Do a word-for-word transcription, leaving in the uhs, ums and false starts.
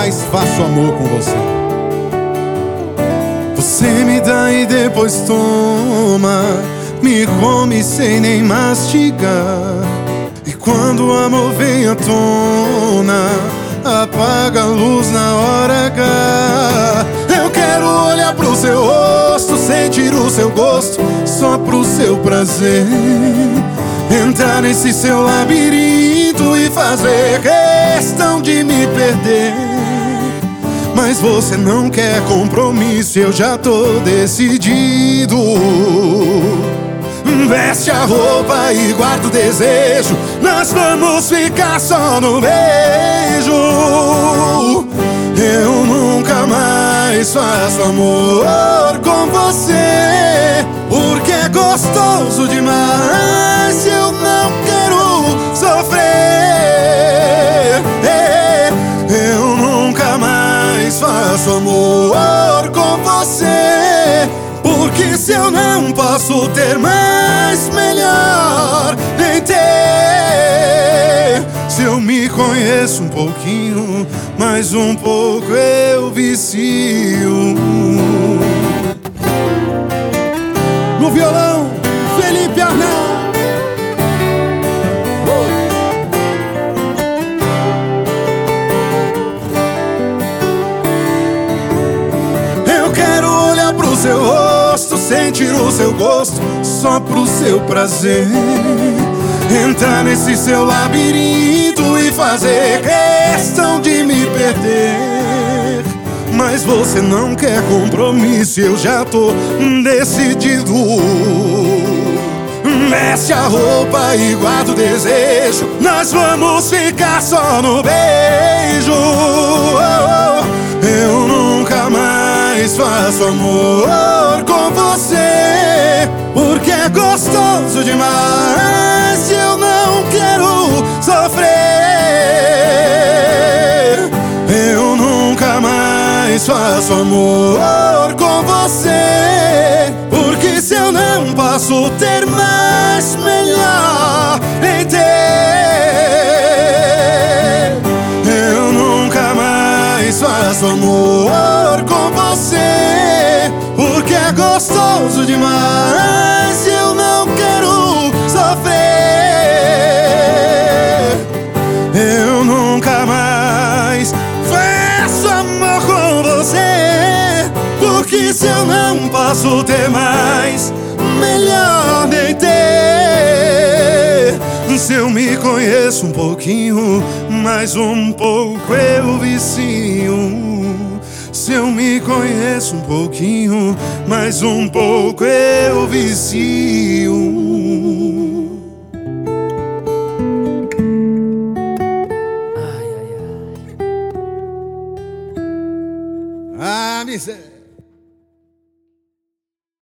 mais faço amor com você. Você me dá e depois toma, me come sem nem mastigar. E quando o amor vem à tona, apaga a luz na hora H. Eu quero olhar pro seu rosto, sentir o seu gosto, só pro seu prazer. Entrar nesse seu labirinto e fazer questão de me perder. Mas você não quer compromisso, eu já tô decidido. Veste a roupa e guarda o desejo, nós vamos ficar só no beijo. Eu nunca mais faço amor com você, porque é gostoso demais, eu não quero sofrer. Eu nunca mais faço amor com você, porque se eu não posso ter mais, melhor nem ter. Se eu me conheço um pouquinho, mais um pouco eu vicio. No violão, Felipe Arnal. Eu quero olhar pro seu rosto, sentir o seu gosto, só pro seu prazer. Entrar nesse seu labirinto e fazer questão de me perder. Mas você não quer compromisso, eu já tô decidido. Veste a roupa e guarda o desejo, nós vamos ficar só no beijo. Eu nunca mais faço amor com você, porque é gostoso demais, eu não quero sofrer. Eu nunca mais faço amor com você, porque se eu não posso ter mais, melhor nem ter. Eu nunca mais faço amor com você, porque é gostoso demais, eu não quero sofrer. Eu nunca mais faço amor com você, porque se eu não posso ter mais, melhor nem ter. Se eu me conheço um pouquinho, mais um pouco eu vicio. Se eu me conheço um pouquinho, mais um pouco eu vicio. Ai, ai, ai. Ah, miséria.